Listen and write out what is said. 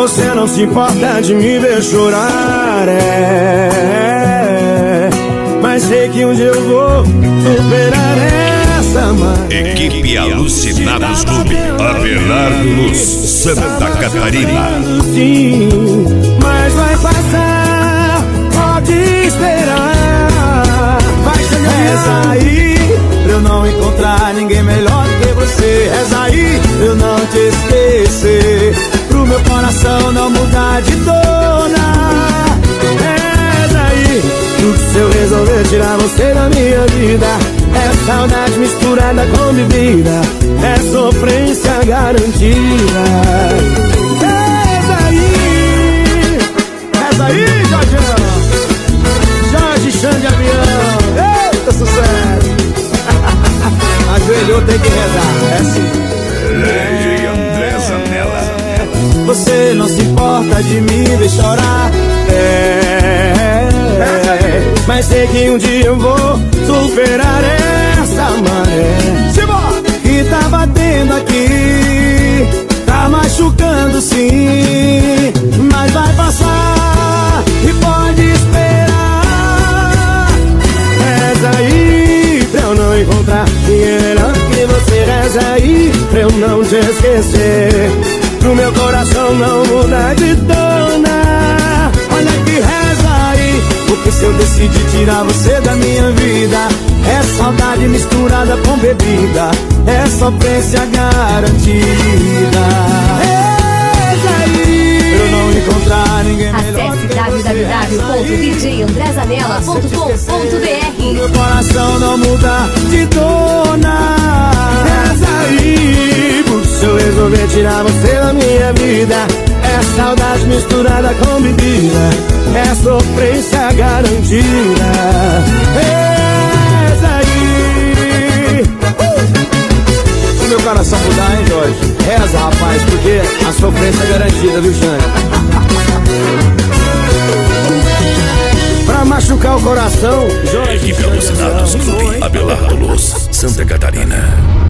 Você não se importa de me ver chorar, mas sei que um dia eu vou superar essa mágoa. Equipe Alucinados Clube, Abelardo Luz, Santa Catarina. Sim, mas vai passar, pode esperar. Vai chegar. Reza aí, pra eu não encontrar ninguém melhor do que você. Reza aí, pra eu não te esquecer, pro meu coração não mudar de dona. Reza aí, se eu resolver tirar você da minha vida, é saudade misturada com bebida, é sofrência garantida. Reza aí, Jorge, Jorge Chão de Avião. Eita, sucesso. Ajoelhou, tem que rezar, é assim. Lege André Zanella. Você não se importa de me ver chorar, mas sei que um dia eu vou superar essa maré que tá batendo aqui, tá machucando sim, mas vai passar e pode esperar. Reza aí pra eu não encontrar ninguém melhor que você. Reza aí pra eu não te esquecer, pro meu coração não mudar de dona. Olha que reza aí, porque se eu decidir tirar você da minha vida, é saudade misturada com bebida, é sofrência garantida. Reza aí, pra eu não encontrar ninguém melhor. Acesse www.djandrezanella.com.br. Meu coração não muda de dona. Reza aí, porque se eu resolver tirar você da minha vida, é saudade misturada com bebida, é sofrência garantida. Reza aí. Se meu coração mudar, hein, Jorge? Reza, rapaz, porque a sofrência é garantida, viu, Xande? Pra machucar o coração, Jorge. Equipe Alucinados Clube, Abelardo Luz, Santa Catarina.